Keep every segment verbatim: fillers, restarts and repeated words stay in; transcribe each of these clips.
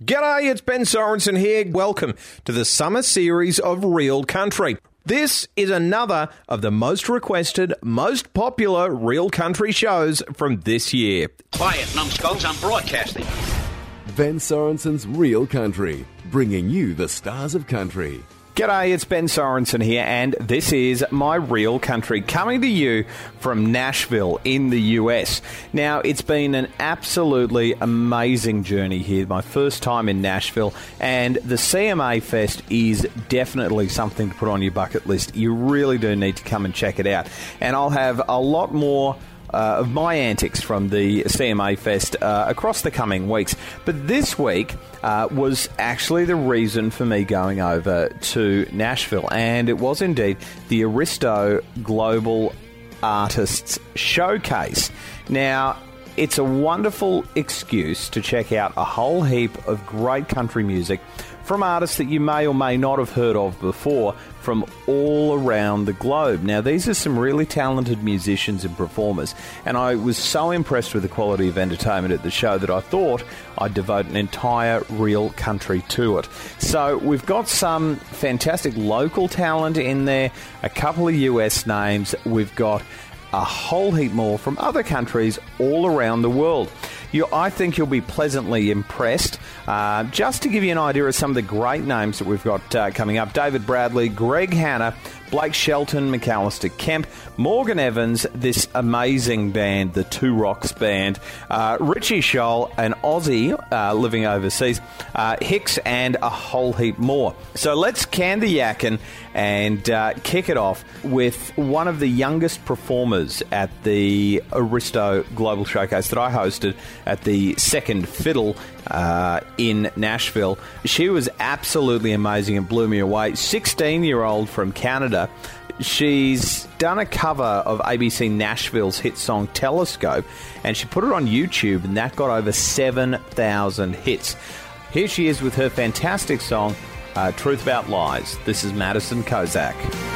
G'day, it's Ben Sorensen here. Welcome to the summer series of Real Country. This is another of the most requested, most popular Real Country shows from this year. Quiet, numbskulls, I'm broadcasting. Ben Sorensen's Real Country, bringing you the stars of country. G'day, it's Ben Sorensen here, and this is My Real Country, coming to you from Nashville in the U S. Now, it's been an absolutely amazing journey here, my first time in Nashville, and the C M A Fest is definitely something to put on your bucket list. You really do need to come and check it out. And I'll have a lot more Uh, of my antics from the C M A Fest uh, across the coming weeks. But this week uh, was actually the reason for me going over to Nashville, and it was indeed the Aristo Global Artists Showcase. Now, it's a wonderful excuse to check out a whole heap of great country music from artists that you may or may not have heard of before from all around the globe. Now, these are some really talented musicians and performers, and I was so impressed with the quality of entertainment at the show that I thought I'd devote an entire Real Country to it. So we've got some fantastic local talent in there, a couple of U S names, we've got a whole heap more from other countries all around the world. You, I think you'll be pleasantly impressed. Uh, just to give you an idea of some of the great names that we've got uh, coming up: David Bradley, Greg Hanna, Blake Shelton, McAllister Kemp, Morgan Evans, this amazing band, the Two Rocks Band, uh, Richie Scholl, an Aussie uh, living overseas, uh, Hicks, and a whole heap more. So let's can the yakkin and uh, kick it off with one of the youngest performers at the Aristo Global Showcase that I hosted at the Second Fiddle uh, in Nashville. She was absolutely amazing and blew me away. sixteen-year-old from Canada. She's done a cover of A B C Nashville's hit song Telescope, and she put it on YouTube, and that got over seven thousand hits. Here she is with her fantastic song, uh, Truth About Lies. This is Madison Kozak.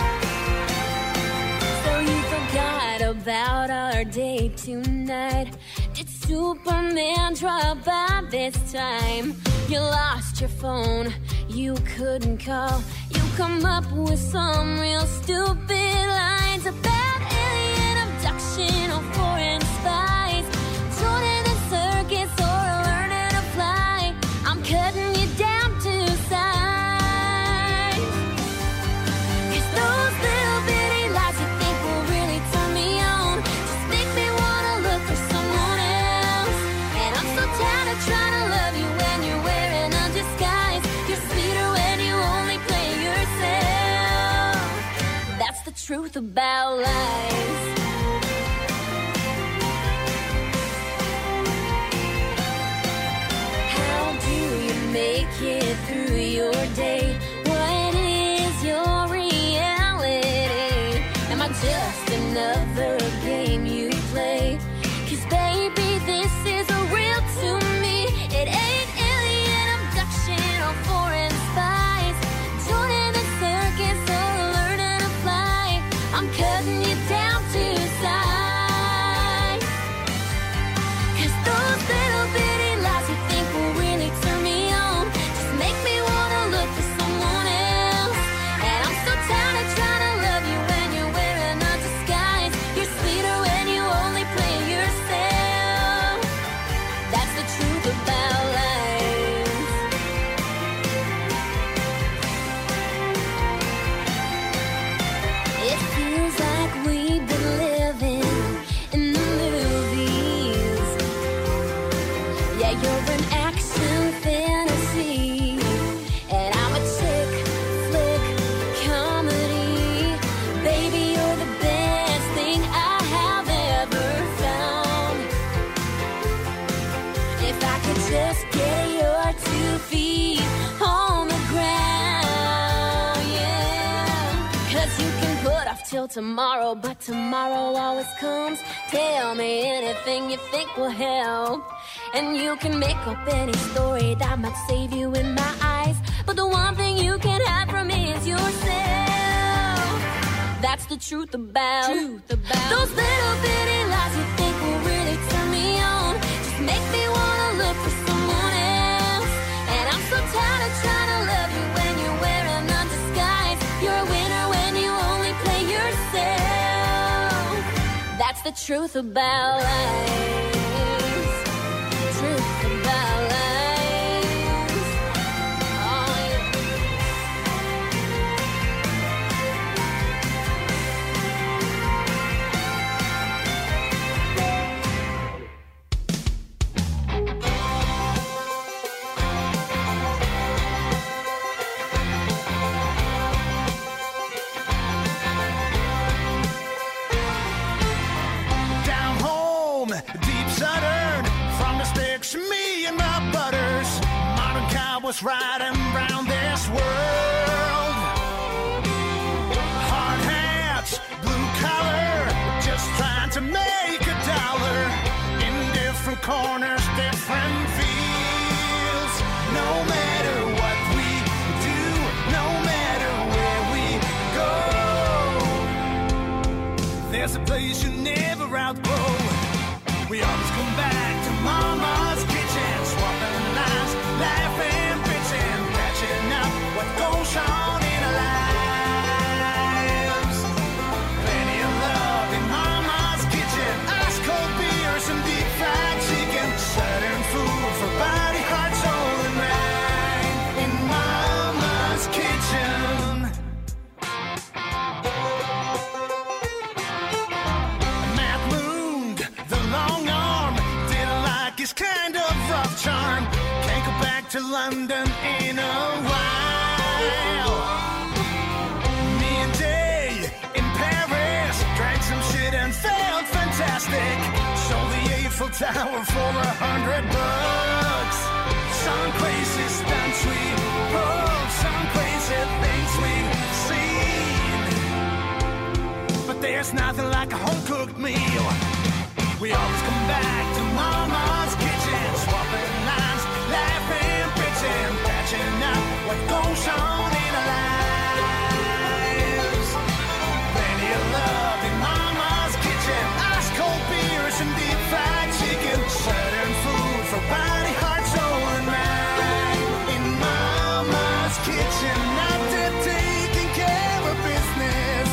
So you forgot about our date tonight. Did Superman drop by this time? You lost your phone, you couldn't call. You come up with some real stupid lines about alien abduction or foreign spies, joining the circus or learning to fly. I'm cutting you down to size. 'Cause those little bitty lies you think will really turn me on just make me wanna look for someone else. And I'm so tired of trying to love you when you're wearing a disguise. You're sweeter when you only play yourself. That's the truth about lies. How do you make it through your day? What is your reality? Am I just another game you play? 'Cause baby, this is real to me. It ain't alien abduction or foreign spies, joining the circus or learning to fly. I'm cutting you down to size. 'Cause those little bitty lies you think will really turn me on just make me wanna look for someone else. And I'm so tired of trying to love you when you're wearing a disguise. You're sweeter when you only play yourself. That's the truth about lies. It feels like we've been living in the movies. Yeah, you're an action fantasy, and I'm a chick flick comedy. Baby, you're the best thing I have ever found. If I could just get your two feet on the ground, yeah. 'Cause you can put off till tomorrow, but tomorrow always comes. Tell me anything you think will help. And you can make up any story that might save you in my eyes. But the one thing you can't have from me is yourself. That's the truth about, truth about those little bitty lies you think will really turn me on. Just make me wanna look for someone else. And That's the truth about life. Truth about life. Oh, yeah. Down home, deep southern, from the sticks, me and my butters. Modern cowboys riding round this world. Hard hats, blue collar, just trying to make a dollar. In different corners, different fields. No matter what we do, no matter where we go, there's a place you never outgrow. We always come back to Mama's kitchen, swapping lines, laughing, bitching, patching up what goes on in our lives. Plenty of love in Mama's kitchen, ice cold beers and deep fried chicken, southern food for body, heart, soul, and mind. In Mama's kitchen. Matt Moon, the long arm, didn't like his kind of rough charm. Can't go back to London in a while. Me and Jay in Paris drank some shit and felt fantastic. Sold the Eiffel Tower for a hundred bucks. Some crazy stunts we pulled, some crazy things we've seen. But there's nothing like a home-cooked meal. We always come back to Mama's kitchen, swapping lines, laughing, bitching, patching up what goes on in our lives. Plenty of love in Mama's kitchen, ice cold beers and deep fried chicken, southern food for body, heart, soul, and mind. In Mama's kitchen, out there taking care of business.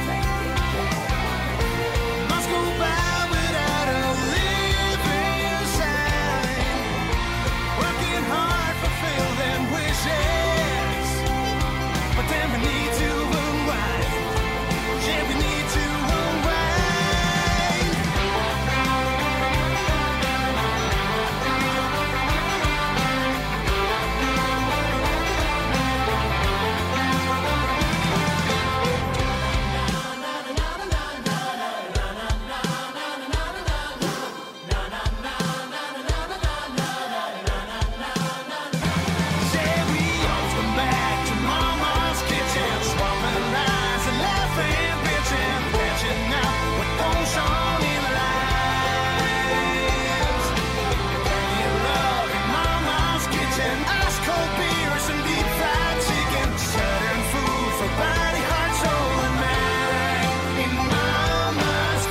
Must go by without a living sign. Working hard, fulfill them wishes. But then we need to unwind. Yeah, we need to unwind. Say we always come back to Mama's kitchen, swapping lines and laughing, bitching, patching out what goes on in our lives. Plenty of love in Mama's kitchen, ice cold beers and deep fried chicken, southern food for body, heart, soul, and mind. In Mama's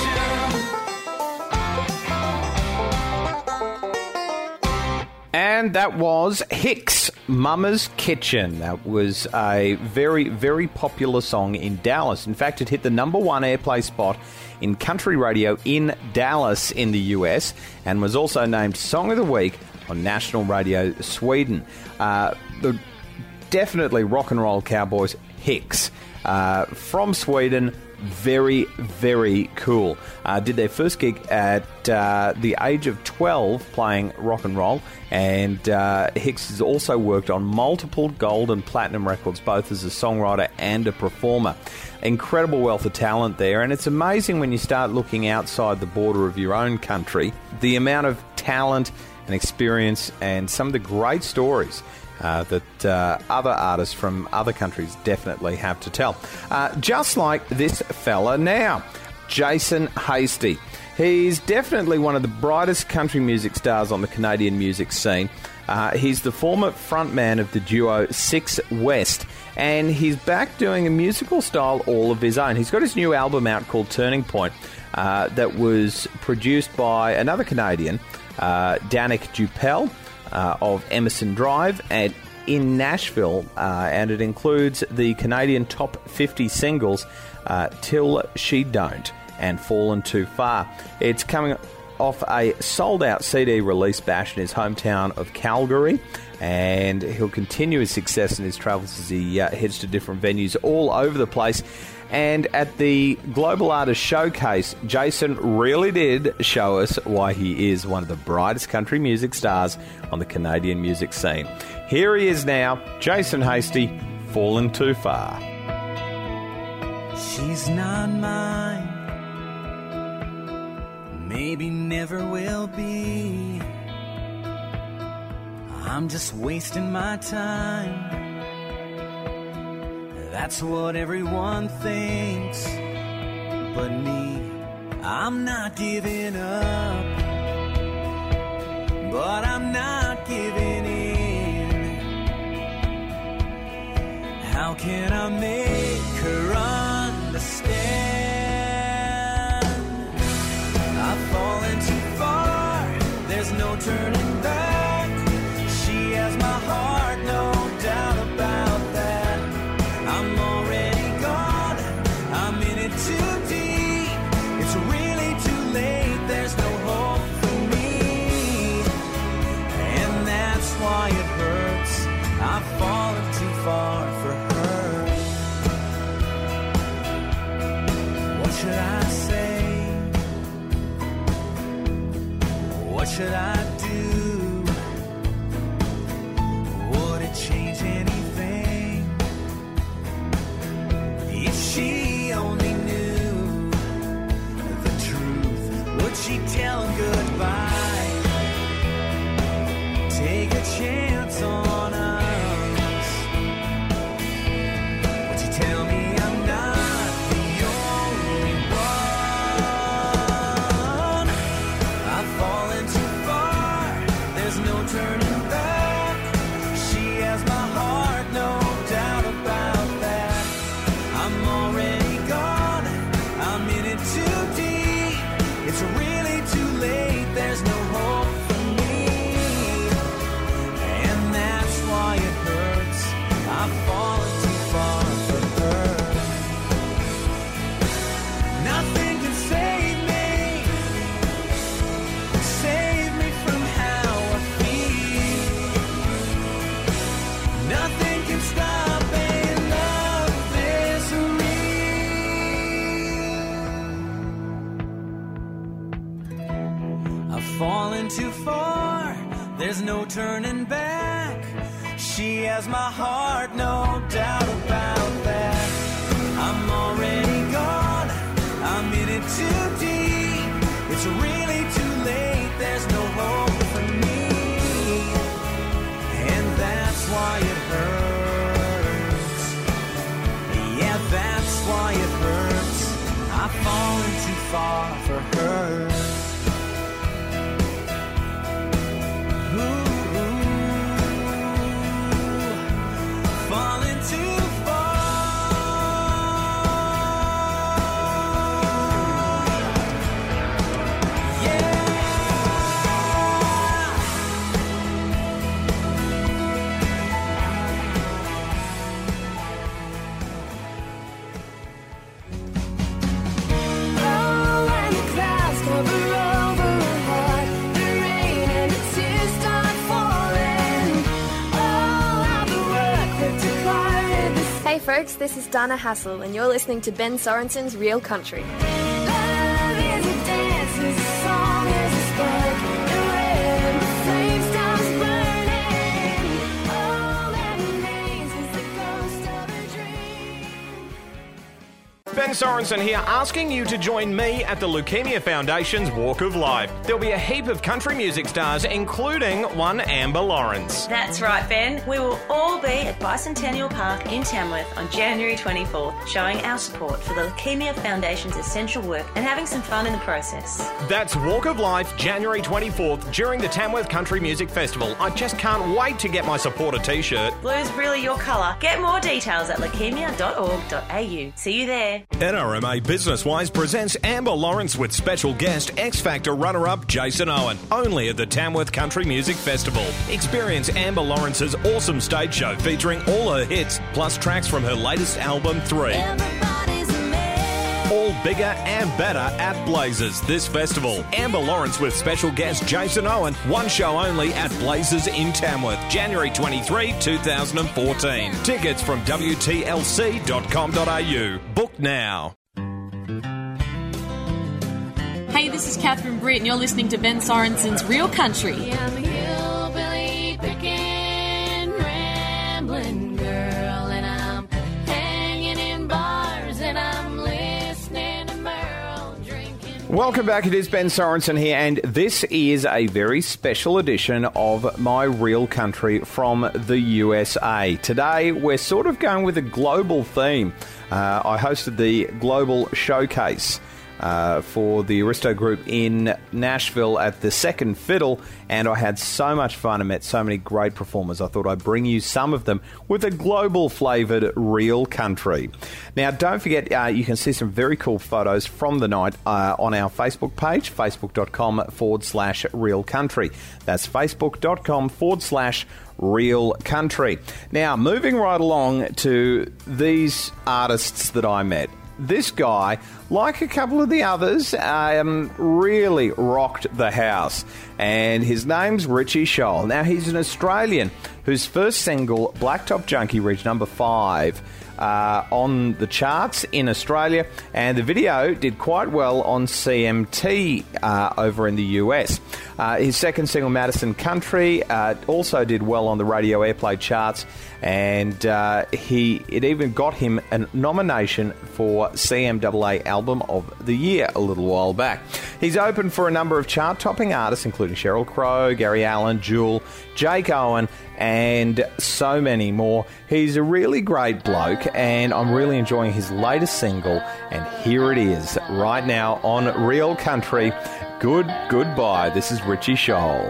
kitchen. And that was Hicks, Mama's Kitchen. That was a very, very popular song in Dallas. In fact, it hit the number one airplay spot in country radio in Dallas in the U S and was also named Song of the Week on National Radio Sweden. Uh, the definitely rock and roll cowboys, Hicks, uh, from Sweden. Very, very cool. Uh, did their first gig at uh, the age of twelve playing rock and roll, and uh, Hicks has also worked on multiple gold and platinum records, both as a songwriter and a performer. Incredible wealth of talent there, and it's amazing when you start looking outside the border of your own country, the amount of talent and experience and some of the great stories Uh, that uh, other artists from other countries definitely have to tell. Uh, just like this fella now, Jason Hasty. He's definitely one of the brightest country music stars on the Canadian music scene. Uh, he's the former frontman of the duo Six West, and he's back doing a musical style all of his own. He's got his new album out called Turning Point uh, that was produced by another Canadian, uh, Danik Dupel, Uh, of Emerson Drive and in Nashville, uh, and it includes the Canadian top fifty singles, uh, Till She Don't and Fallen Too Far. It's coming off a sold-out C D release bash in his hometown of Calgary, and he'll continue his success in his travels as he uh, heads to different venues all over the place. And at the Global Artist Showcase, Jason really did show us why he is one of the brightest country music stars on the Canadian music scene. Here he is now, Jason Hasty, Fallen Too Far. She's not mine, maybe never will be. I'm just wasting my time. That's what everyone thinks. But me, I'm not giving up. But I'm not giving in. How can I make her understand? I've fallen too far, there's no turning back. She has my heart, no doubt about that. I'm already gone, I'm in it too deep. It's really too late, there's no hope for me. And that's why it hurts, I've fallen too far for her. What should I say? What should I do? Would it change anything? If she only knew the truth, would she tell him goodbye? Take a chance on us. Would you tell me I'm not the only one? I've fallen too far, there's no turning back. She has my heart, no doubt about that. I'm already gone, I'm in it too deep. It's really too late, there's no hope for me. And that's why it hurts, I've fallen too far for her. Nothing can save me, save me from how I feel. Nothing can stop a love this real. I've fallen too far, there's no turning back. She has my heart, no doubt about that. I'm already gone, I'm in it too deep. It's really too late, there's no hope for me. And that's why it hurts. Yeah, that's why it hurts. I've fallen too far for her. Ooh, falling too far. Yeah. Oh, when the clouds cover over our heart, the rain and the tears start falling. All of the work that took part in this. Hey folks, this is Dana Hassel, and you're listening to Ben Sorensen's Real Country. Love is a dance, is a song, is a spark, and when the flame stops burning, all that remains is the ghost of a dream. Ben Sorensen here, asking you to join me at the Leukemia Foundation's Walk of Life. There'll be a heap of country music stars, including one Amber Lawrence. That's right, Ben. We will all be at Bicentennial Park in Tamworth on January twenty-fourth, showing our support for the Leukemia Foundation's essential work and having some fun in the process. That's Walk of Life, January twenty-fourth, during the Tamworth Country Music Festival. I just can't wait to get my supporter t-shirt. Blue's really your colour. Get more details at leukemia dot org dot a u. See you there. N R M A Business Wise presents Amber Lawrence with special guest X Factor runner-up Jason Owen, only at the Tamworth Country Music Festival. Experience Amber Lawrence's awesome stage show featuring all her hits, plus tracks from her latest album, Three. Everybody's a man. all bigger and better at Blazers this festival. Amber Lawrence with special guest Jason Owen. One show only at Blazers in Tamworth, January twenty-third, twenty fourteen. Tickets from W T L C dot com dot A U. Book now. Hey, this is Catherine Britt, and you're listening to Ben Sorensen's Real Country. Yeah, I'm a hillbilly picking, rambling girl, and I'm hanging in bars, and I'm listening to Merle drinking. Welcome back. It is Ben Sorensen here, and this is a very special edition of My Real Country from the U S A. Today, we're sort of going with a global theme. Uh, I hosted the Global Showcase Uh, for the Aristo Group in Nashville at the Second Fiddle, and I had so much fun and met so many great performers. I thought I'd bring you some of them with a global flavoured real country. Now, don't forget, uh, you can see some very cool photos from the night uh, on our Facebook page, facebook.com forward slash real country. That's facebook.com forward slash real country. Now, moving right along to these artists that I met. This guy, like a couple of the others, um, really rocked the house. And his name's Richie Scholl. Now, he's an Australian whose first single, Blacktop Junkie, reached number five uh, on the charts in Australia. And the video did quite well on C M T uh, over in the U S. Uh, his second single, Madison Country, uh, also did well on the radio airplay charts. And uh, he it even got him a nomination for C M A A Album of the Year a little while back. He's opened for a number of chart-topping artists, including Sheryl Crow, Gary Allen, Jewel, Jake Owen, and so many more. He's a really great bloke, and I'm really enjoying his latest single. And here it is, right now on Real Country. Good Goodbye. This is Richie Scholl.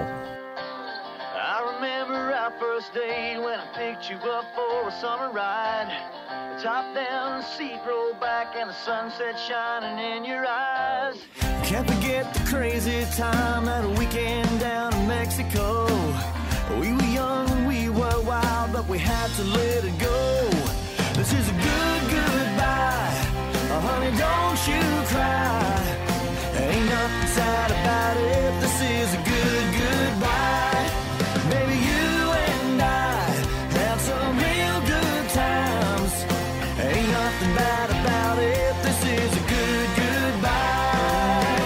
I remember our first date when I picked you up for a summer ride. The top down, the seat rolled back, and the sunset shining in your eyes. Can't forget the crazy time that weekend down in Mexico. We were young and we were wild, but we had to let it go. This is a good goodbye. Oh, honey, don't you cry. Ain't nothing sad about it. This is a good goodbye. Baby, you and I had some real good times. Ain't nothing bad about it. This is a good goodbye.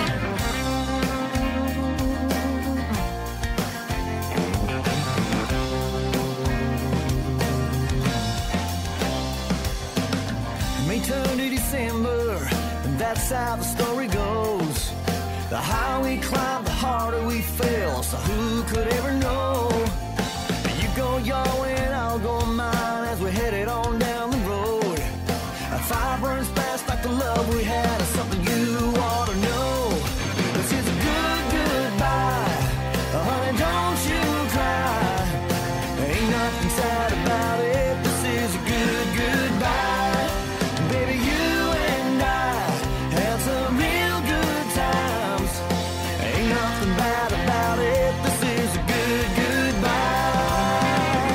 May turn to December, and that's how the story goes. The higher we climb, the harder we fell. So who could ever know? You go your way and I'll go mine as we're headed on down the road. Our fire burns fast like the love we had is something you ought to know. This is a good goodbye. Honey, don't you cry. Ain't nothing sad about it. This is a good goodbye. Baby, you and I had some real good times. Ain't nothing bad about it. This is a good goodbye.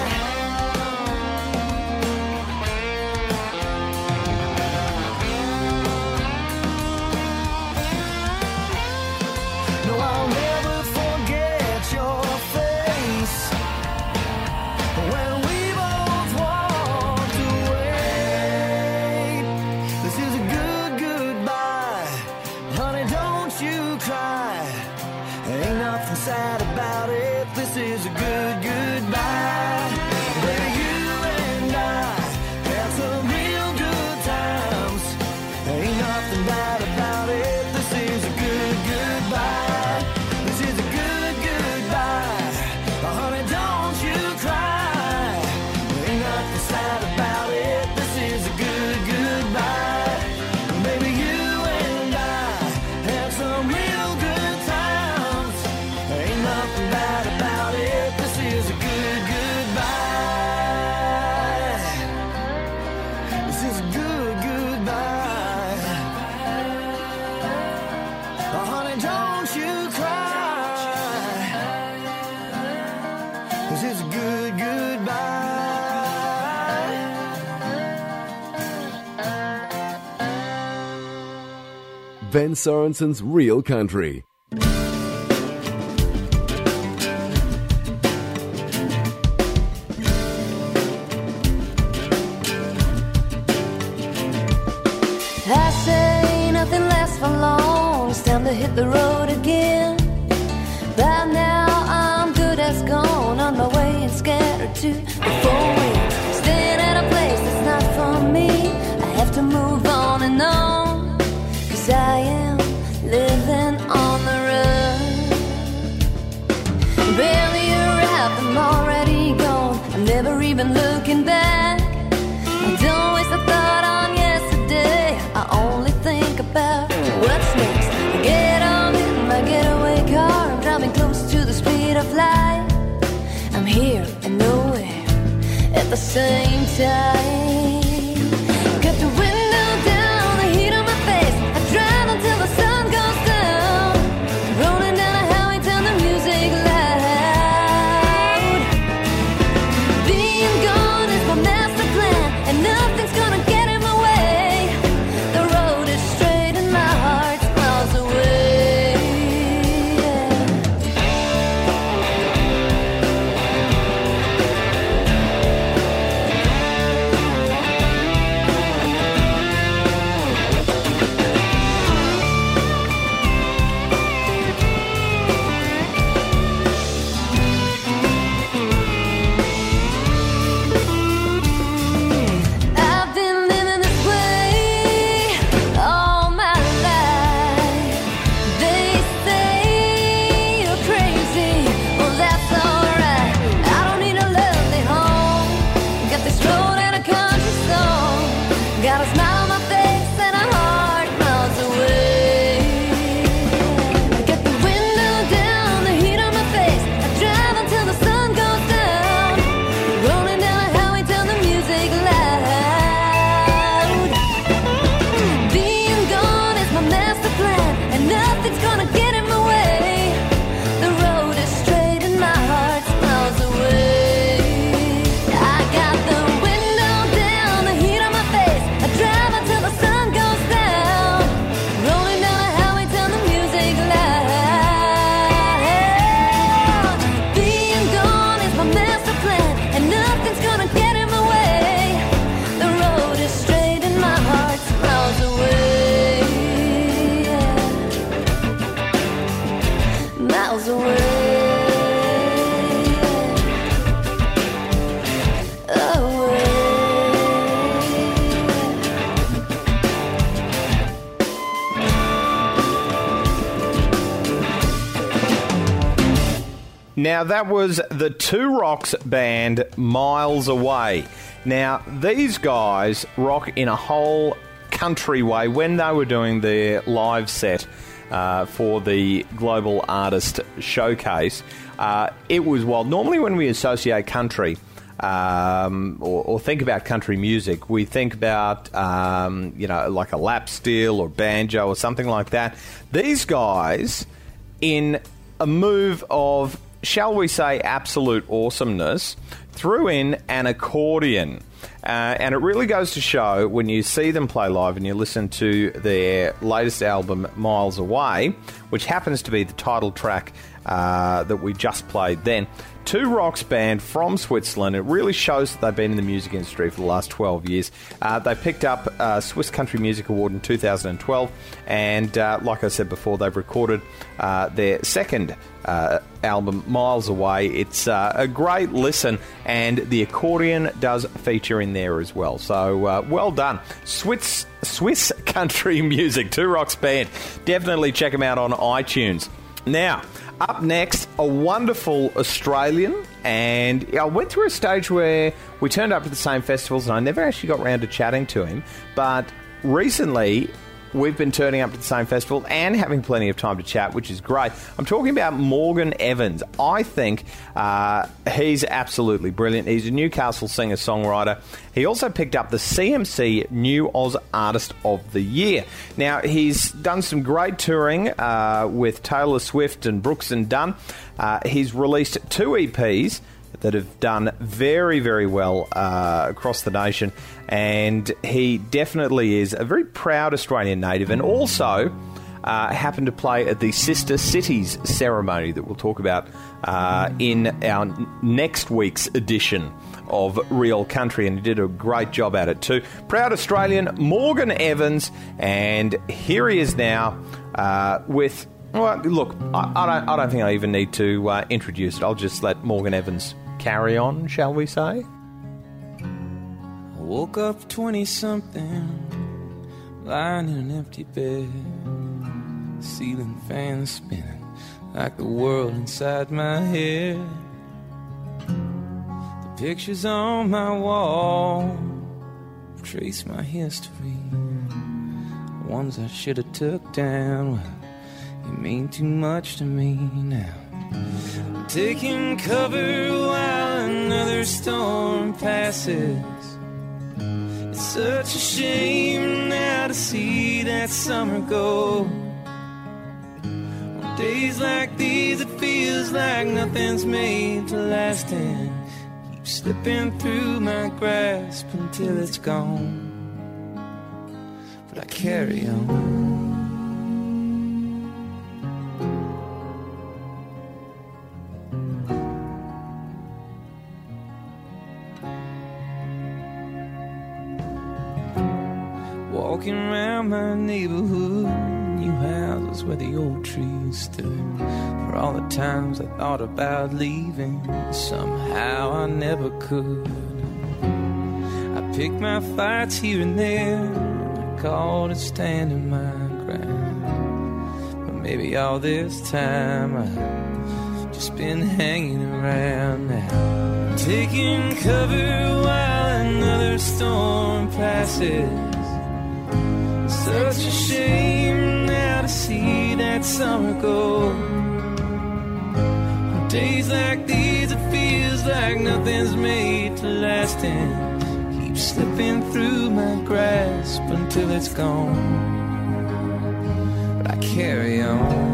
No, I'll never forget your face when we both Ben Sorensen's Real Country. I say nothing lasts for long. It's time to hit the road again. By now I'm good as gone, on my way and scattered to the four winds. Staying at a place that's not for me. I have to move on and on, 'cause I am living on the run. Barely arrived, I'm already gone. I'm never even looking back. I don't waste a thought on yesterday. I only think about what's next. I get on in my getaway car. I'm driving close to the speed of light. I'm here and nowhere at the same time. Got the window down, the heat on my face. I drive until the sun goes down. Rolling down a highway, turn the music loud. Being gone is my master plan, and nothing's gonna get in my way. The road is straight and my heart's miles away. I've been living this way all my life. They say you're crazy, well that's alright. I don't need a lovely home. Got this road and a country song. Got a smile on my face and a heart miles away. I got the window down, the heat on my face. I drive until the sun goes down. Rolling down a highway, turn the music loud. Being gone is my master plan, and nothing's gonna get in my way. The road is straight and my heart's miles away. I got the window down, the heat on my face. I drive until the sun goes down. Rolling down a highway, turn the music loud. Being gone is my master plan, and nothing's gonna get in my way. The road is straight and my heart's miles away. Miles away. Away. Now, that was the Two Rocks band, Miles Away. Now, these guys rock in a whole country way. When they were doing their live set uh, for the Global Artist Showcase, uh, it was, well, normally when we associate country um, or, or think about country music, we think about, um, you know, like a lap steel or banjo or something like that. These guys, in a move of, shall we say, absolute awesomeness, threw in an accordion. Uh, and it really goes to show when you see them play live and you listen to their latest album, Miles Away, which happens to be the title track uh, that we just played then. Two Rocks band from Switzerland. It really shows that they've been in the music industry for the last twelve years. Uh, they picked up a Swiss Country Music Award in two thousand twelve, and uh, like I said before, they've recorded uh, their second uh, album, Miles Away. It's uh, a great listen, and the accordion does feature in there as well. So uh, well done. Swiss, Swiss Country Music, Two Rocks band. Definitely check them out on iTunes. Now, up next, a wonderful Australian, and I went through a stage where we turned up to the same festivals and I never actually got round to chatting to him, but recently we've been turning up to the same festival and having plenty of time to chat, which is great. I'm talking about Morgan Evans. I think uh, he's absolutely brilliant. He's a Newcastle singer-songwriter. He also picked up the C M C New Oz Artist of the Year. Now, he's done some great touring uh, with Taylor Swift and Brooks and Dunn. Uh, he's released two E Ps that have done very, very well uh, across the nation, and he definitely is a very proud Australian native, and also uh, happened to play at the Sister Cities ceremony that we'll talk about uh, in our n- next week's edition of Real Country, and he did a great job at it too. Proud Australian Morgan Evans, and here he is now uh, with... Well, look, I, I, don't, I don't think I even need to uh, introduce it. I'll just let Morgan Evans carry on, shall we say? I woke up twenty-something, lying in an empty bed, ceiling fan spinning like the world inside my head. The pictures on my wall trace my history. The ones I should have took down, well, you mean too much to me now. I'm taking cover while another storm passes. It's such a shame now to see that summer go. On days like these it feels like nothing's made to last, and keep slipping through my grasp until it's gone. But I carry on. Walking around my neighborhood, new houses where the old trees stood. For all the times I thought about leaving, somehow I never could. I picked my fights here and there, I called it standing my ground. But maybe all this time I've just been hanging around now, taking cover while another storm passes. Such a shame now to see that summer go. On days like these it feels like nothing's made to last, and keep slipping through my grasp until it's gone. But I carry on.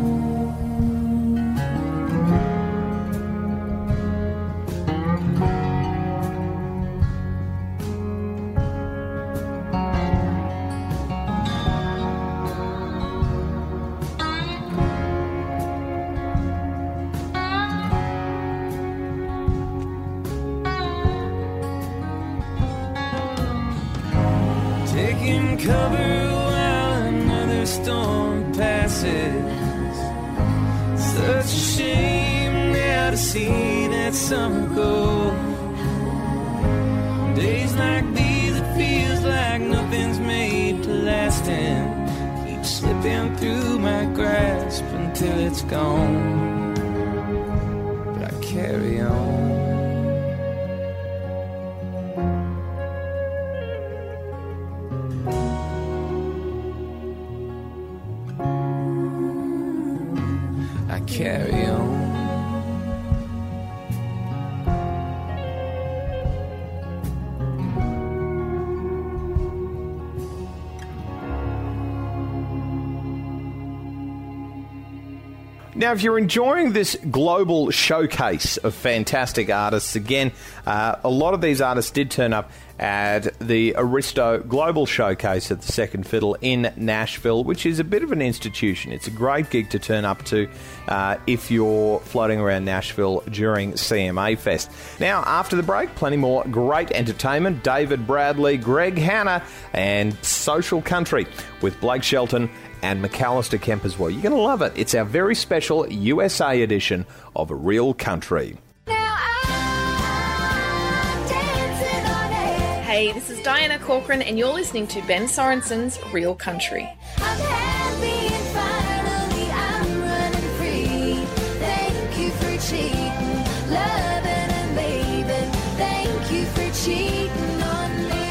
Cover while another storm passes. Such a shame now to see that summer go. Days like these it feels like nothing's made to last, and keep slipping through my grasp until it's gone. But I carry on. Carry on. Now, if you're enjoying this global showcase of fantastic artists, again, uh, a lot of these artists did turn up at the Aristo Global Showcase at the Second Fiddle in Nashville, which is a bit of an institution. It's a great gig to turn up to uh, if you're floating around Nashville during C M A Fest. Now, after the break, plenty more great entertainment. David Bradley, Greg Hanna, and Social Country with Blake Shelton and McAllister Kemp as well. You're going to love it. It's our very special U S A edition of Real Country. Hey, this is Diana Corcoran, and you're listening to Ben Sorensen's Real Country. I'm happy and finally I'm running free. Thank you for cheating, loving and leaving. Thank you for cheating on me.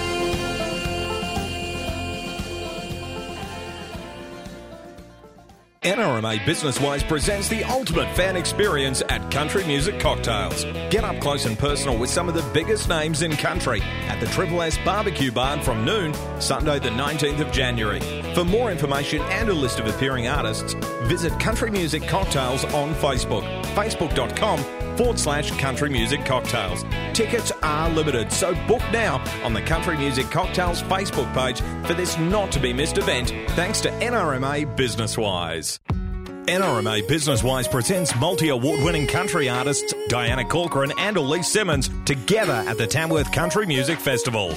N R M A Business Wise presents the ultimate fan experience at Country Music Cocktails. Get up close and personal with some of the biggest names in country at the Triple S Barbecue Barn from noon, Sunday the nineteenth of January. For more information and a list of appearing artists, visit Country Music Cocktails on Facebook. facebook.com forward slash country music cocktails. Tickets are limited, so book now on the Country Music Cocktails Facebook page for this not-to-be-missed event, thanks to N R M A Businesswise. N R M A Businesswise presents multi-award-winning country artists Diana Corcoran and Elise Simmons together at the Tamworth Country Music Festival.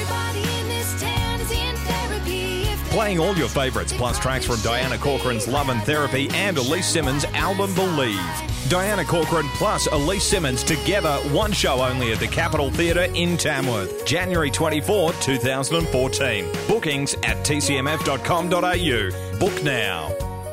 Playing all your favourites, plus tracks from Diana Corcoran's Love and Therapy and Elise Simmons' album Believe. Diana Corcoran plus Elise Simmons together, one show only at the Capitol Theatre in Tamworth, January twenty-fourth, twenty fourteen. Bookings at t c m f dot com dot a u. Book now.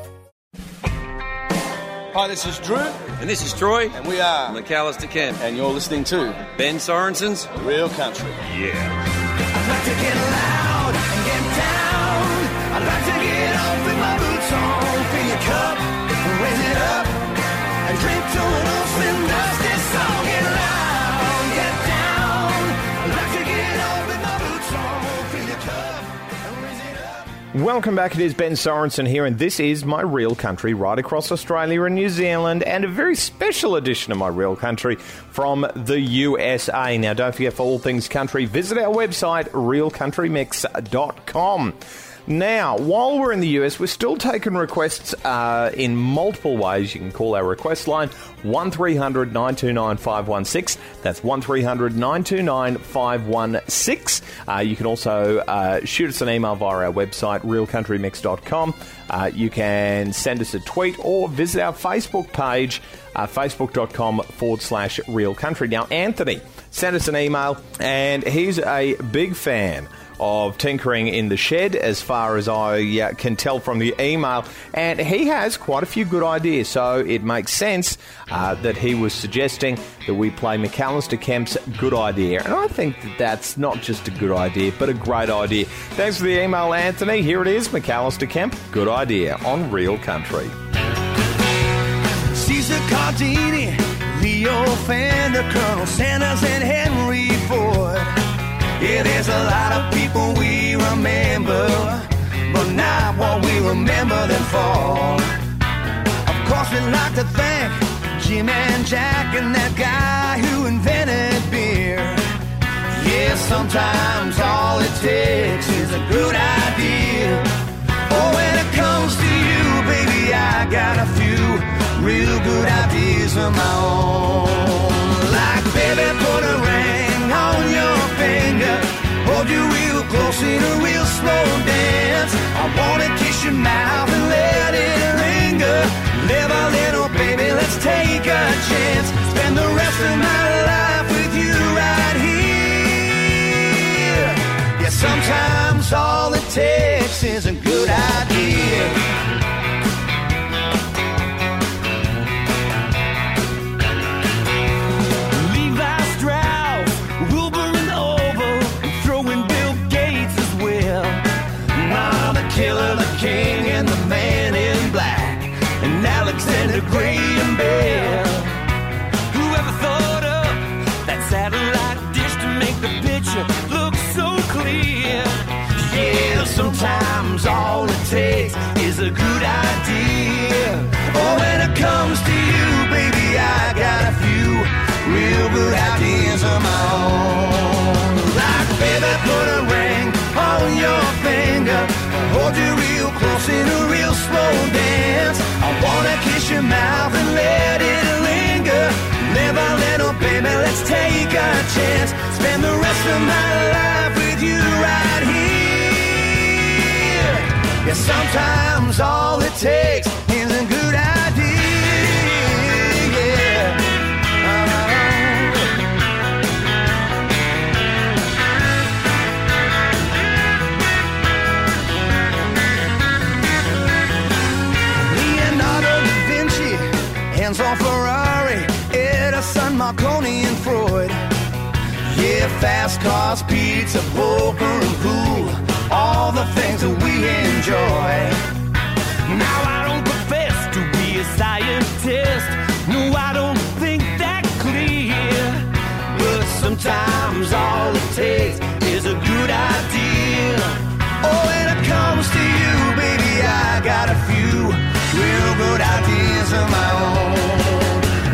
Hi, this is Drew. And this is Troy. And we are McAllister Kemp. And you're listening to Ben Sorensen's Real Country. Yeah. I'd like to get loud and get down. I'd like to get off with my boots on. Fill your cup, raise it up, and drink to an old Slim Dusty song. Get loud, get down. I'd like to get off with my boots on. Fill your cup, and raise it up. Welcome back. It is Ben Sorensen here, and this is My Real Country right across Australia and New Zealand, and a very special edition of My Real Country from the U S A. Now, don't forget, for all things country, visit our website, real country mix dot com. Now, while we're in the U S, we're still taking requests uh, in multiple ways. You can call our request line, one three hundred nine two nine five one six. That's one three hundred nine two nine five one six. Uh, you can also uh, shoot us an email via our website, real country mix dot com. Uh, you can send us a tweet or visit our Facebook page, uh, facebook.com forward slash real country. Now, Anthony sent us an email, and he's a big fan of Tinkering in the Shed, as far as I uh, can tell from the email, and he has quite a few good ideas, so it makes sense uh, that he was suggesting that we play McAllister Kemp's Good Idea, and I think that that's not just a good idea, but a great idea. Thanks for the email, Anthony. Here it is, McAllister Kemp, Good Idea on Real Country. Caesar Cardini, Leo Fender, Colonel Sanders, and Henry Ford. Yeah, there's a lot of people we remember, but not what we remember them for. Of course, we'd like to thank Jim and Jack and that guy who invented beer. Yeah, sometimes all it takes is a good idea. Oh, when it comes to you, baby, I got a few real good ideas of my own. Like, baby, put a ring on your finger, hold you real close in a real slow dance. I wanna kiss your mouth and let it linger. Live a little, baby, let's take a chance. Spend the rest of my life with you right here. Yeah, sometimes all it takes is a good idea. Killer, the king, and the man in black, and Alexander Graham Bell. Whoever thought up that satellite dish to make the picture look so clear? Yeah, sometimes all it takes is a good idea. Oh, when it comes to you, baby, I got a few real good ideas of my own. Like, baby, put a ring on your finger, hold you real close in a real slow dance. I wanna kiss your mouth and let it linger. Live a little, baby, let's take a chance. Spend the rest of my life with you right here. Yeah, sometimes all it takes is a good idea. Yeah. On Ferrari, Edison, Marconi, and Freud. Yeah, fast cars, pizza, poker, and pool, all the things that we enjoy. Now I don't profess to be a scientist, no, I don't think that clear, but sometimes all it takes is a good idea. Oh, when it comes to you, baby, I got a few real good ideas of my own.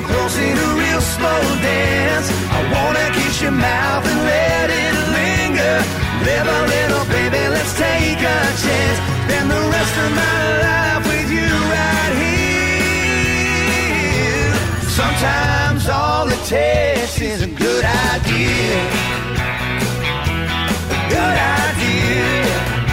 real close in a real slow dance. I wanna kiss your mouth and let it linger. Live a little, baby, let's take a chance. Spend the rest of my life with you right here. Sometimes all it takes is a good idea. A good idea.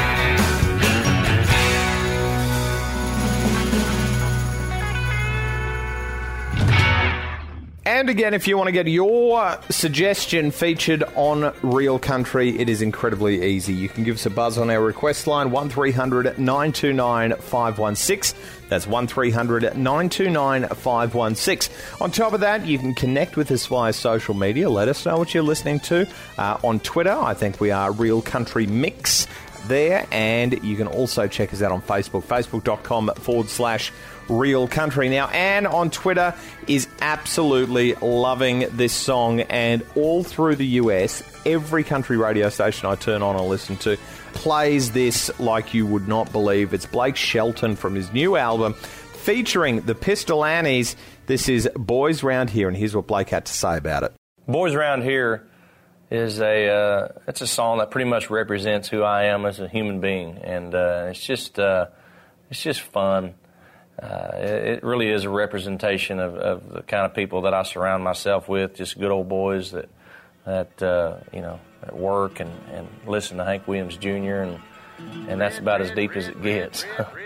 And again, if you want to get your suggestion featured on Real Country, it is incredibly easy. You can give us a buzz on our request line, one three hundred nine two nine five one six. That's one three hundred nine two nine five one six. On top of that, you can connect with us via social media. Let us know what you're listening to. Uh, on Twitter, I think we are Real Country Mix there. And you can also check us out on Facebook, facebook.com forward slash Real Country. Now, Anne on Twitter is absolutely loving this song, and all through the U S, every country radio station I turn on and listen to plays this like you would not believe. It's Blake Shelton from his new album featuring the Pistol Annies. This is Boys Round Here, and here's what Blake had to say about it. Boys Round Here is a uh, it's a song that pretty much represents who I am as a human being, and uh, it's just uh, it's just fun. Uh, it really is a representation of, of the kind of people that I surround myself with, just good old boys that, that uh, you know, that work and, and listen to Hank Williams Junior, and, and that's about as deep as it gets.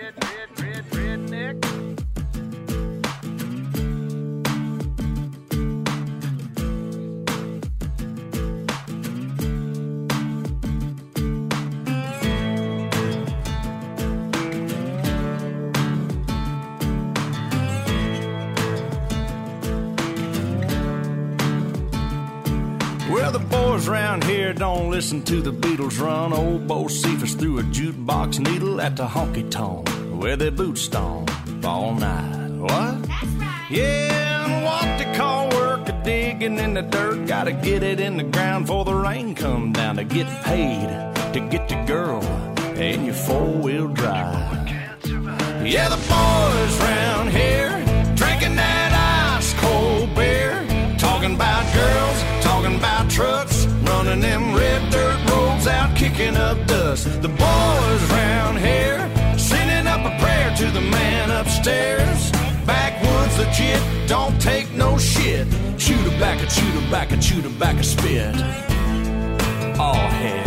Well, the boys round here don't listen to the Beatles run. Old Bo Cephas threw a jukebox needle at the honky-tonk where their boots stomp all night. What? That's right. Yeah, and what they call work a digging in the dirt. Gotta get it in the ground before the rain come down to get paid, to get the girl in your four-wheel drive. Yeah, the boys round here drinking that ice-cold beer, talking about girls, talking about trucks, running them red dirt roads out, kicking up dust. The boys round here sending up a prayer to the man upstairs. Backwoods legit, don't take no shit. Chew tobacco, chew tobacco, chew tobacco, spit. Oh, heck.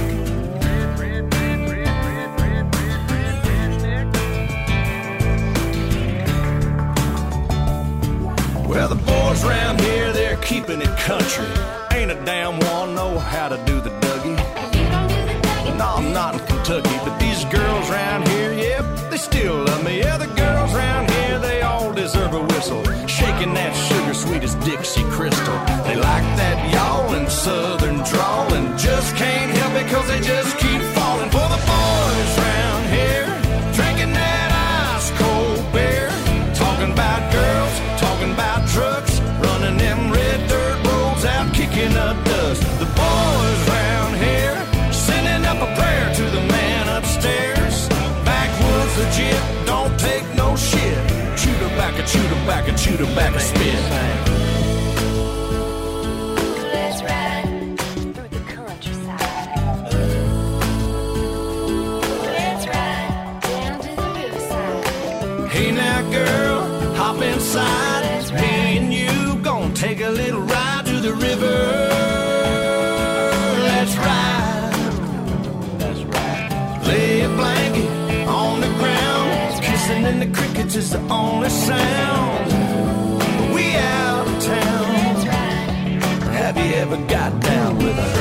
Well, the boys round here, they're keeping it country. Ain't a damn one know how to do the Dougie. No, I'm not in Kentucky, but these girls round here, yep, they still love me. Yeah, the girls round here, they all deserve a whistle. Shaking that sugar sweet as Dixie Crystal. They like that yawling southern drawl and just can't help it cause they just keep falling for the boys round here. Drinking that ice cold beer, talking about girls, talking about trucks, running them red dirt roads out, kicking up dust. The boys round here sending up a prayer to the man upstairs. Backwoods legit, don't take no shit. Chew tobacco, chew tobacco, chew tobacco, spit. Let's ride through the countryside. Let's ride down to the riverside. Hey now girl, hop inside. Me and you gon' take a little ride to the river. Let's ride. That's right. Lay a blanket on the ground. Kissing in the crickets is the only sound. We out of town. That's right. Have you ever got down with a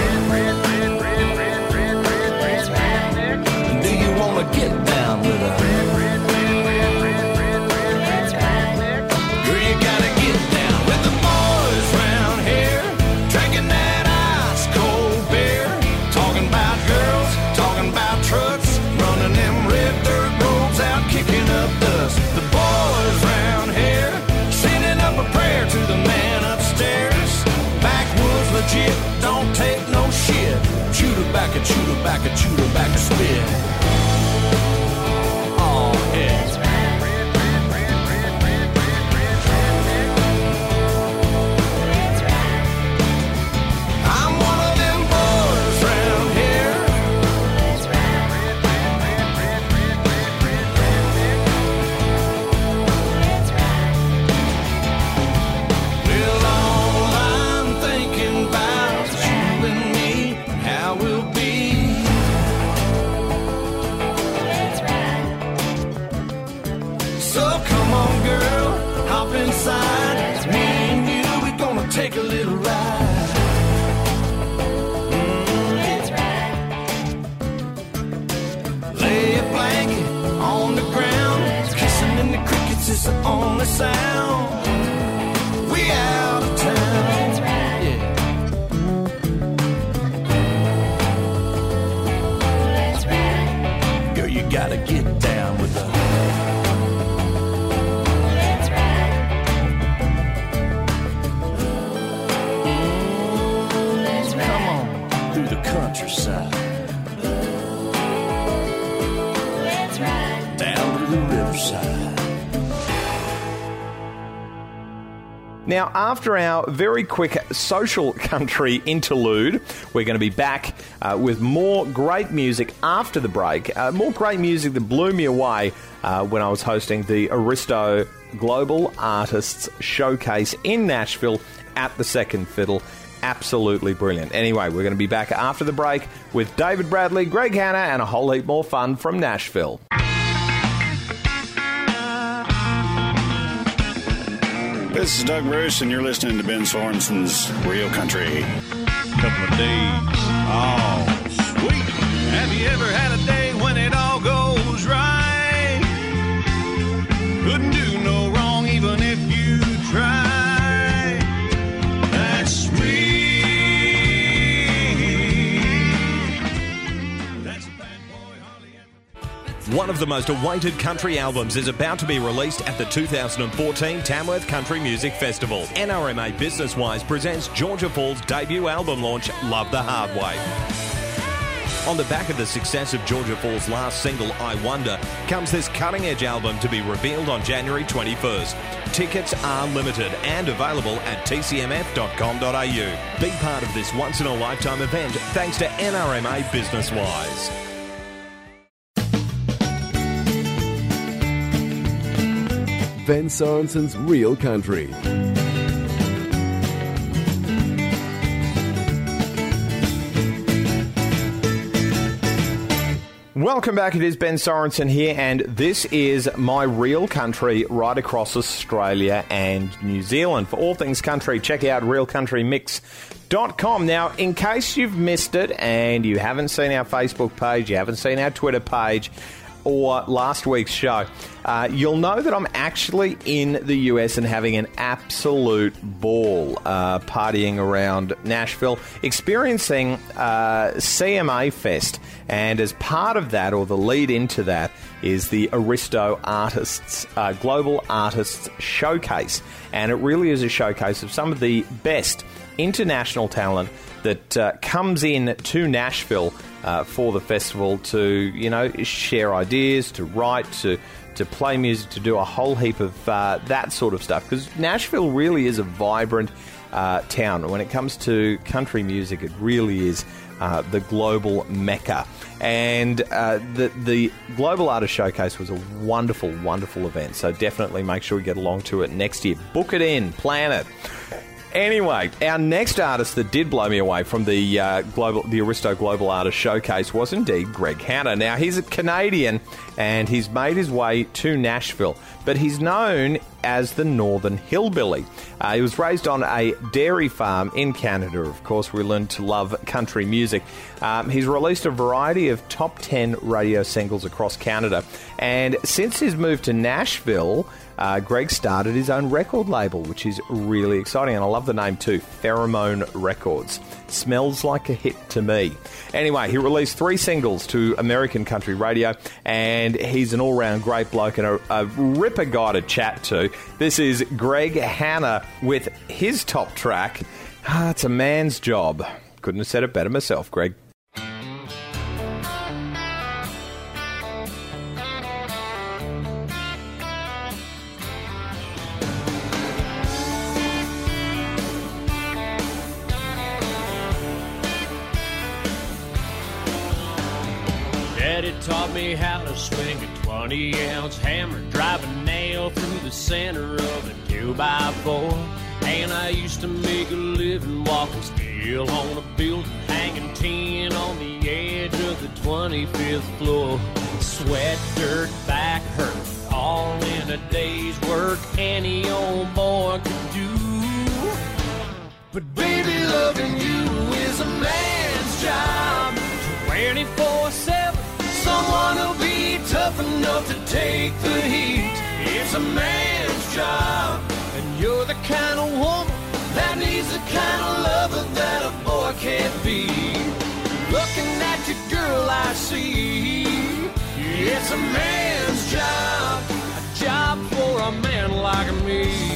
That's right. Do you wanna get down with a That's right. Girl, you gotta get down with the boys round here, drinking that ice cold beer, talking about girls, talking about trucks, running them red dirt roads out, kicking up dust. The boys round here sending up a prayer to the man upstairs. Backwoods legit, don't take a little ride. Mm, let's ride. Lay a blanket on the ground. Kissing in the crickets is the only sound. We out of town. Let's ride. Yeah. Let's ride. Girl, you gotta get down with the. Let's ride. Let's ride. Come on through the countryside. Let's ride. Down to the riverside. Now, after our very quick social country interlude, we're going to be back uh, with more great music after the break. Uh, more great music that blew me away uh, when I was hosting the Aristo Global Artists Showcase in Nashville at the Second Fiddle. Absolutely brilliant. Anyway, we're going to be back after the break with David Bradley, Greg Hanna, and a whole heap more fun from Nashville. This is Doug Bruce, and you're listening to Ben Sorensen's Real Country. Couple of days. Oh, sweet. Have you ever had a day when it all goes right? Couldn't do no wrong even if you tried. That's sweet. That's a bad boy, Holly. One of the most awaited country albums is about to be released at the two thousand fourteen Tamworth Country Music Festival. N R M A Business Wise presents Georgia Fall's debut album launch, Love the Hard Way. On the back of the success of Georgia Fall's last single, I Wonder, comes this cutting-edge album to be revealed on January twenty-first. Tickets are limited and available at t c m f dot com dot a u. Be part of this once-in-a-lifetime event thanks to N R M A Business Wise. Ben Sorensen's Real Country. Welcome back. It is Ben Sorensen here, and this is my Real Country right across Australia and New Zealand. For all things country, check out real country mix dot com. Now, in case you've missed it and you haven't seen our Facebook page, you haven't seen our Twitter page, or last week's show, uh, you'll know that I'm actually in the U S and having an absolute ball uh, partying around Nashville, experiencing uh, C M A Fest. And as part of that, or the lead into that, is the Aristo Artists, uh, Global Artists Showcase. And it really is a showcase of some of the best international talent that uh, comes in to Nashville uh, for the festival to, you know, share ideas, to write, to to play music, to do a whole heap of uh, that sort of stuff. Because Nashville really is a vibrant uh, town. When it comes to country music, it really is uh, the global mecca. And uh, the, the Global Artist Showcase was a wonderful, wonderful event. So definitely make sure you get along to it next year. Book it in, plan it. Anyway, our next artist that did blow me away from the uh, global, the Aristo Global Artist Showcase was indeed Greg Hanna. Now, he's a Canadian and he's made his way to Nashville, but he's known as the Northern Hillbilly. Uh, he was raised on a dairy farm in Canada. Of course, we learned to love country music. Um, he's released a variety of top ten radio singles across Canada, and since his move to Nashville, Uh, Greg started his own record label, which is really exciting. And I love the name too, Pheromone Records. Smells like a hit to me. Anyway, he released three singles to American country radio, and he's an all-round great bloke and a, a ripper guy to chat to. This is Greg Hanna with his top track. Ah, it's a man's job. Couldn't have said it better myself, Greg. Daddy taught me how to swing a twenty-ounce hammer, drive a nail through the center of a two by four. And I used to make a living walking still on a building, hanging tin on the edge of the twenty-fifth floor. Sweat, dirt, back hurt, all in a day's work any old boy could do. But baby, loving you is a man's job. twenty-four seven, someone who'll be tough enough to take the heat. It's a man's job. And you're the kind of woman that needs the kind of lover that a boy can't be. Looking at you, girl, I see it's a man's job, a job for a man like me.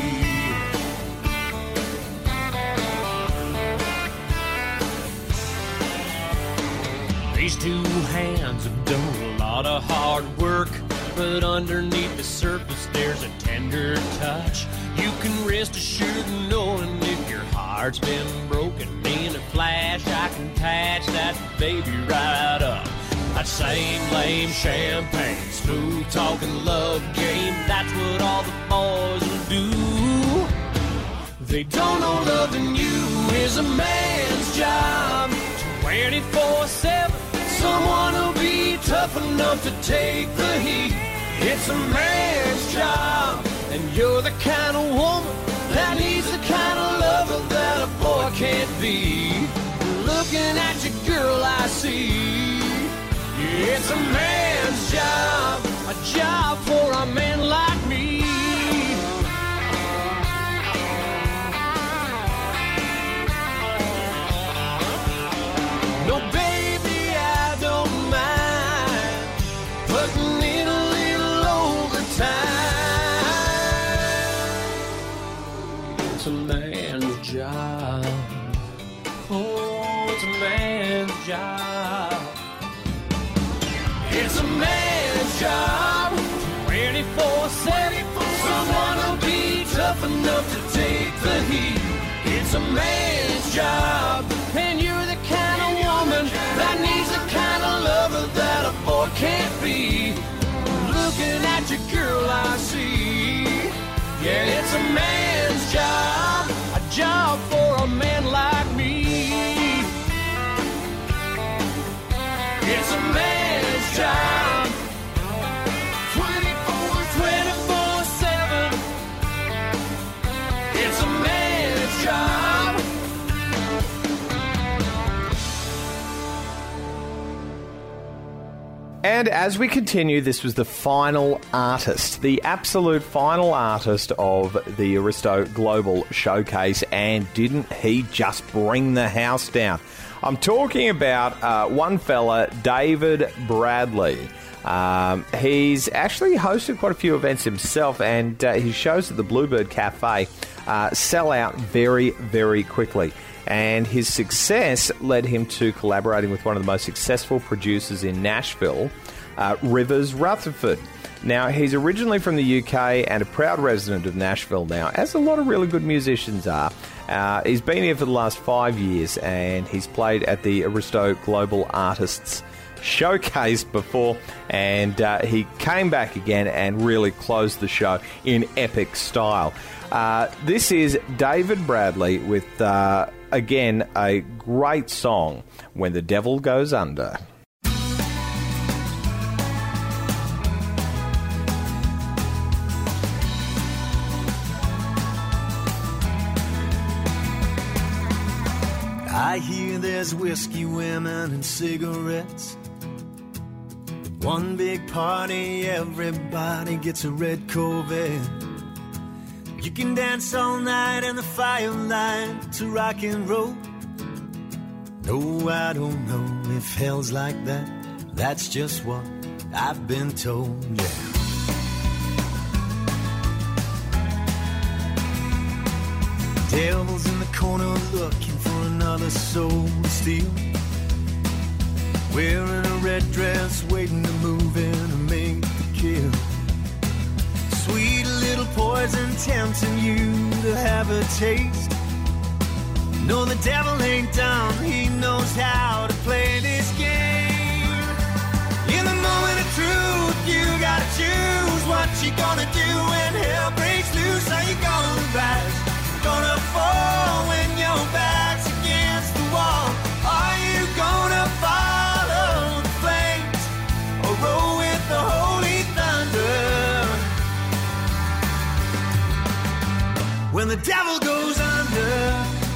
These two hands have done a lot of hard work, but underneath the surface there's a tender touch. You can rest assured knowing if your heart's been broken in a flash, I can patch that baby right up. That same lame champagne, smooth talking love game, that's what all the boys will do. They don't know loving you is a man's job. twenty-four seven, someone who'll be tough enough to take the heat. It's a man's job. And you're the kind of woman that needs the kind of lover that a boy can't be. Looking at you, girl, I see it's a man's job, a job for a man like me. No, baby, I don't mind putting in a little overtime. It's a man's job. Oh, it's a man's job. It's a man's job. twenty-four seven. Someone who'll be tough enough to take the heat. It's a man's job. And you're the kind of woman that needs the kind of lover that a boy can't be. Looking at you, girl, I see. Yeah, it's a man's job, a job for a man like me. It's a man's job, twenty-four, twenty-four seven. It's a man's job. And as we continue, this was the final artist, the absolute final artist of the Aristo Global Showcase, and didn't he just bring the house down? I'm talking about uh, one fella, David Bradley. Um, he's actually hosted quite a few events himself, and uh, his shows at the Bluebird Cafe uh, sell out very, very quickly. And his success led him to collaborating with one of the most successful producers in Nashville, uh, Rivers Rutherford. Now, he's originally from the U K and a proud resident of Nashville now, as a lot of really good musicians are. Uh, he's been here for the last five years, and he's played at the Aristo Global Artists Showcase before, and uh, he came back again and really closed the show in epic style. Uh, this is David Bradley with, uh, again, a great song, When the Devil Goes Under. I hear there's whiskey, women, and cigarettes. One big party, everybody gets a red Corvette. You can dance all night in the firelight to rock and roll. No, I don't know if hell's like that. That's just what I've been told, yeah. Devil's in the corner looking for another soul to steal. Wearing a red dress, waiting to move in to make the kill. Sweet little poison tempting you to have a taste. No, the devil ain't dumb, he knows how to play this game. In the moment of truth, you gotta choose what you gonna do when hell breaks loose. Are you gonna rise? Gonna fall when your back's against the wall? Are you gonna follow the flames or roll with the holy thunder? When the devil goes under.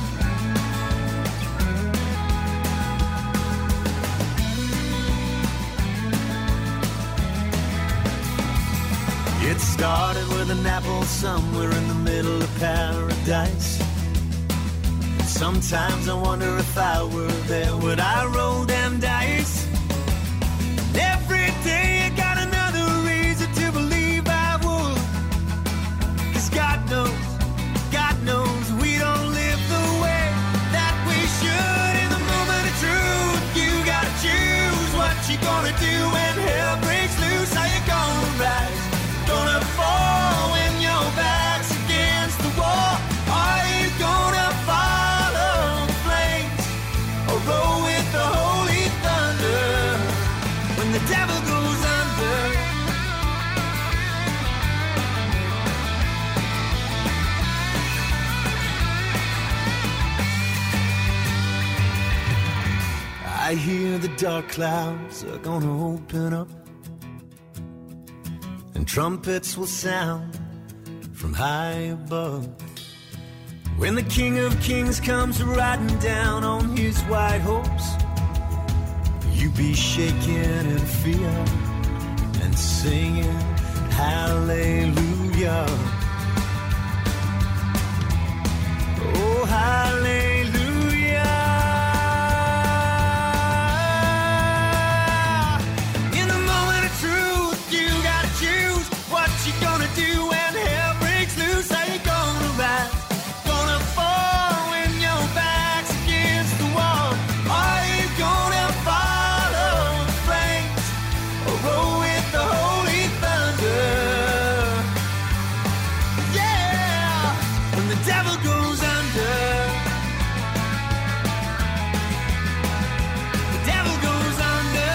It started with an apple somewhere in the middle of paradise. Sometimes I wonder if I were there, would I roll them dice? And every day I got another reason to believe I would. 'Cause God knows, God knows we don't live the way that we should. In the moment of truth, you gotta choose what you gonna do when hell breaks loose. How you gonna rise? Gonna fall when your back's against the wall? Are you gonna follow the flames or roll with the holy thunder when the devil goes under? I hear the dark clouds are gonna open up, and trumpets will sound from high above. When the King of Kings comes riding down on his white horse, you be shaking in fear and singing hallelujah. Oh, hallelujah. In the moment of truth, you gotta choose what you gonna do when hell breaks loose. How you gonna rise? Gonna fall when your back's against the wall? Are you gonna follow the flames or roll with the holy thunder? Yeah, when the devil goes under, the devil goes under.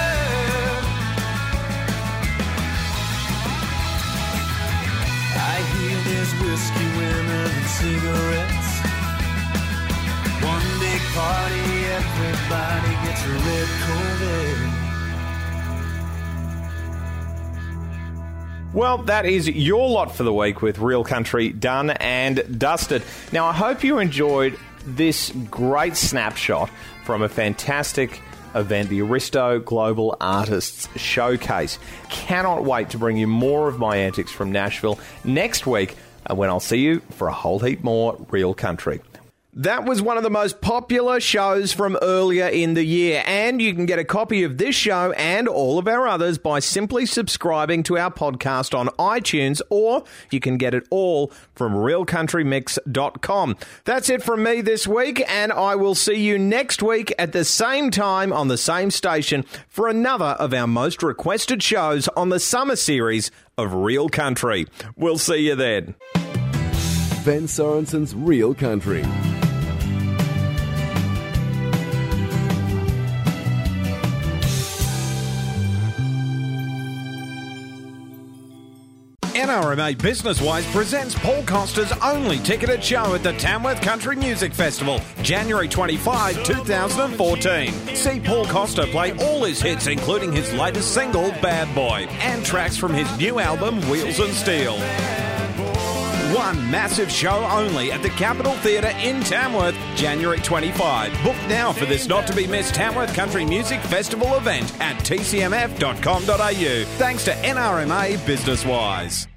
I hear there's whiskey, women, and cigarettes. One big party, everybody gets a red Corvette. Well, that is your lot for the week with Real Country done and dusted. Now, I hope you enjoyed this great snapshot from a fantastic event, the Aristo Global Artists Showcase. Cannot wait to bring you more of my antics from Nashville next week, uh, when I'll see you for a whole heap more Real Country. That was one of the most popular shows from earlier in the year, and you can get a copy of this show and all of our others by simply subscribing to our podcast on iTunes, or you can get it all from real country mix dot com. That's it from me this week, and I will see you next week at the same time on the same station for another of our most requested shows on the summer series of Real Country. We'll see you then. Ben Sorensen's Real Country. N R M A Business Wise presents Paul Costa's only ticketed show at the Tamworth Country Music Festival, January twenty-fifth, twenty fourteen. See Paul Costa play all his hits, including his latest single, Bad Boy, and tracks from his new album, Wheels and Steel. One massive show only at the Capitol Theatre in Tamworth, January twenty-fifth. Book now for this not-to-be-missed Tamworth Country Music Festival event at t c m f dot com dot a u. Thanks to N R M A Business Wise.